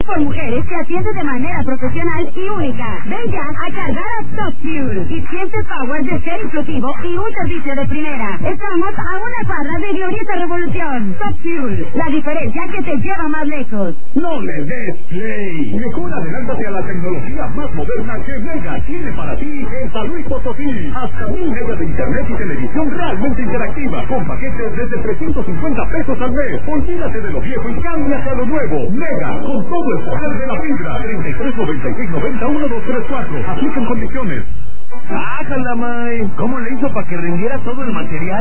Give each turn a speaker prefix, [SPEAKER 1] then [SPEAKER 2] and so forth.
[SPEAKER 1] por mujeres que atiende de manera profesional y única. Ven ya a cargar a Top Fuel y siente power de ser inclusivo y un servicio de primera. Estamos a una cuadra de Glorieta Revolución. Top Fuel, la diferencia que te lleva más lejos.
[SPEAKER 2] No le des play. Mejor adelántate a la tecnología más moderna que Mega tiene para ti en San Luis Potosí. Hasta 1000 megas de internet y televisión realmente interactiva con paquetes desde 350 pesos al mes. Olvídate de lo viejo y cámbiate a lo nuevo. Mega, con todo el poder de la fibra. 3396901234. Aplican condiciones.
[SPEAKER 3] ¡Ájala, May! ¿Cómo le hizo para que rindiera todo el material?